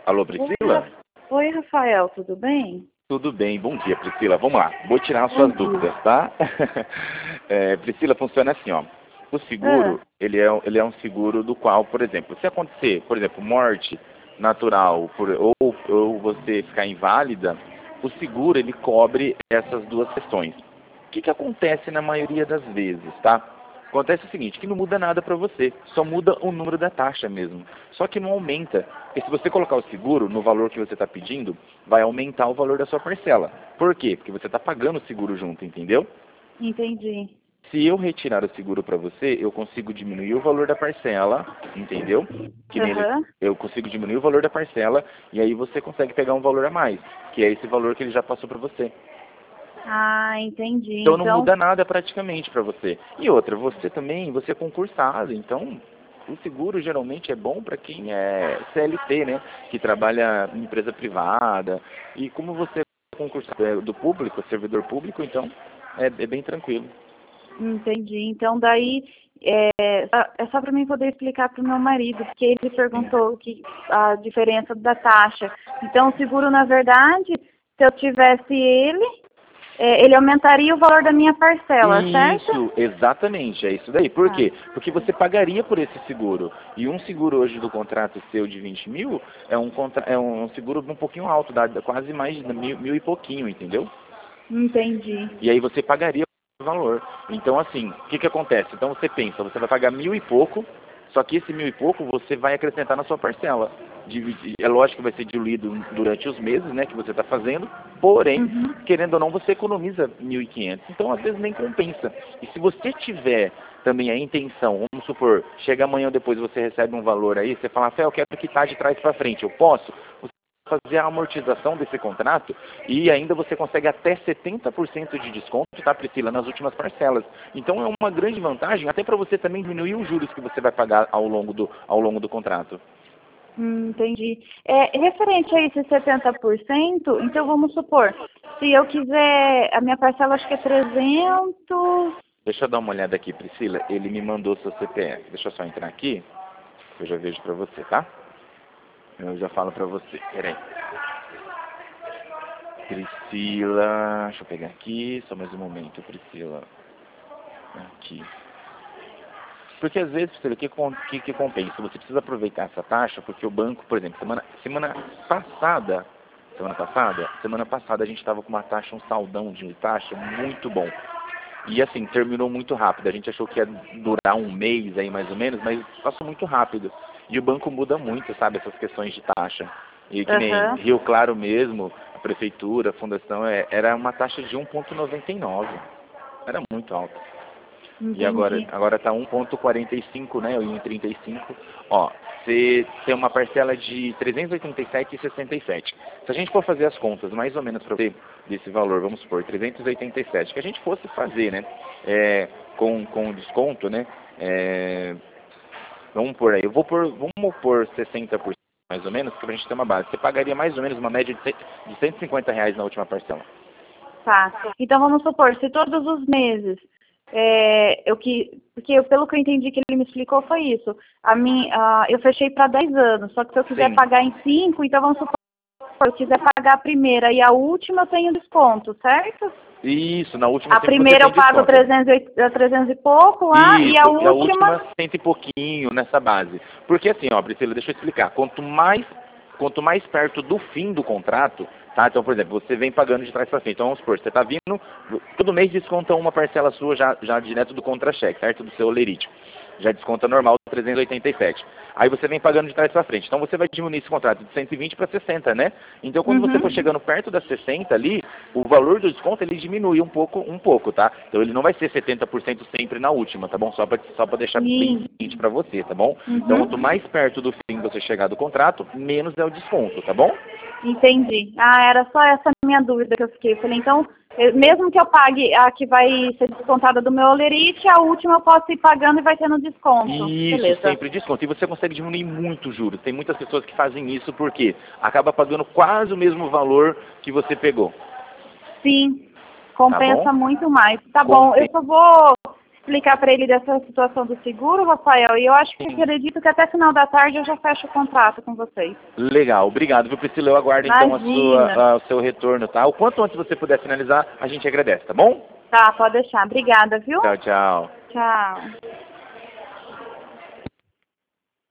Alô, Oi, Priscila? Oi, Rafael, tudo bem? Tudo bem, bom dia, Priscila. Vamos lá, vou tirar as Bom suas dia. dúvidas, tá? Priscila, funciona assim, ó. O Ah, seguro, ele é um seguro do qual, por exemplo, se acontecer, por exemplo, morte natural ou você ficar inválida, o seguro, ele cobre essas duas questões. O que acontece na maioria das vezes, tá? Acontece o seguinte, que não muda nada para você, só muda o número da taxa mesmo. Só que não aumenta, porque se você colocar o seguro no valor que você está pedindo, vai aumentar o valor da sua parcela. Por quê? Porque você está pagando o seguro junto, entendeu? entendi. Se eu retirar o seguro para você, eu consigo diminuir o valor da parcela, entendeu? Aham. Eu consigo diminuir o valor da parcela e aí você consegue pegar um valor a mais, que é esse valor que ele já passou para você. Ah, entendi. Então não Então, muda nada praticamente para você. E outra, você é concursado, então o seguro geralmente é bom para quem é CLT, né? Que trabalha em empresa privada. E como você é concursado do público, servidor público, então é bem tranquilo. entendi. Então, daí, é só para mim poder explicar para o meu marido, porque ele Sim. perguntou a diferença da taxa. Então, o seguro, na verdade, se eu tivesse ele aumentaria o valor da minha parcela, certo? Isso, exatamente, é isso daí. Por Ah, quê? Porque você pagaria por esse seguro. E um seguro hoje do contrato seu de 20 mil é um seguro um pouquinho alto, dá quase mais de mil e pouquinho, entendeu? entendi. E aí você pagaria o valor. Então, assim, o que acontece? Então você pensa, você vai pagar mil e pouco, só que esse mil e pouco você vai acrescentar na sua parcela. É lógico que vai ser diluído durante os meses, né, que você está fazendo, porém, Uhum. querendo ou não, você economiza 1.500. Então, às vezes, nem compensa. E se você tiver também a intenção, vamos supor, chega amanhã ou depois você recebe um valor aí, você fala, Fé, eu quero quitar de trás para frente, eu posso? Fazer a amortização desse contrato e ainda você consegue até 70% de desconto, tá, Priscila, nas últimas parcelas. Então é uma grande vantagem, até para você também diminuir os juros que você vai pagar ao longo do contrato. Entendi. Referente a esses 70%, então vamos supor, se eu quiser, a minha parcela acho que é 300. Deixa eu dar uma olhada aqui, Priscila. Ele me mandou seu CPF. Deixa eu só entrar aqui, que eu já vejo para você, tá? Eu já falo para você. Peraí. Priscila, deixa eu pegar aqui, só mais um momento, Priscila. Aqui. Porque às vezes, Priscila, o que compensa? Você precisa aproveitar essa taxa, porque o banco, por exemplo, semana passada a gente estava com uma taxa, um saldão de taxa muito bom. E assim, terminou muito rápido. A gente achou que ia durar um mês aí mais ou menos, mas passou muito rápido. E o banco muda muito, sabe, essas questões de taxa. E que nem Aham, Rio Claro mesmo, a prefeitura, a fundação, era uma taxa de 1,99. Era muito alta. E entendi. agora tá 1,45, né? Ou 1,35. Ó, você tem uma parcela de 387,67. Se a gente for fazer as contas, mais ou menos para você desse valor, vamos supor, 387, que a gente fosse fazer, né? Com desconto, né? Vamos por aí. Vamos por 60% mais ou menos, que a gente ter uma base. Você pagaria mais ou menos uma média de R$ 150 na última parcela. Tá. Então vamos supor, se todos os meses porque pelo que eu entendi que ele me explicou foi isso. Eu fechei para 10 anos, só que se eu quiser Sim. pagar em 5, então vamos supor, se eu quiser pagar a primeira e a última, eu tenho desconto, certo? Isso, na última A sempre você primeira tem eu pago desconto. 300 e pouco lá, e a Isso, e a última, última cento e pouquinho nessa base. Porque assim, ó, Priscila, deixa eu explicar. Quanto mais perto do fim do contrato, tá? Então, por exemplo, você vem pagando de trás para frente. Então, vamos supor, você está vindo, todo mês desconta uma parcela sua já direto do contra-cheque, certo? Do seu olerite. Já desconta normal 387. Aí você vem pagando de trás para frente. Então você vai diminuir esse contrato de 120 para 60, né? Então quando você for uhum, chegando perto das 60 ali, o valor do desconto ele diminui um pouco, tá? Então ele não vai ser 70% sempre na última, tá bom? Só para deixar bem sim, seguinte para você, tá bom? Então quanto uhum. mais perto do fim você chegar do contrato, menos é o desconto, tá bom? Entendi. Ah, era só essa minha dúvida que eu fiquei. Eu falei, então, mesmo que eu pague a que vai ser descontada do meu olerite, a última eu posso ir pagando e vai tendo desconto. Isso, Beleza. sempre desconto. E você consegue diminuir muito os juros. Tem muitas pessoas que fazem isso porque acaba pagando quase o mesmo valor que você pegou, Sim, tá bom? compensa muito mais. Tá bom, eu Compensa. só vou explicar para ele dessa situação do seguro, Rafael, e eu acho que acredito que até final da tarde eu já fecho o contrato com vocês. Legal, obrigado, viu, Priscila? Eu aguardo então o seu retorno, tá? O quanto antes você puder finalizar, a gente agradece, tá bom? Tá, pode deixar. Obrigada, viu? Tchau, tchau. Tchau.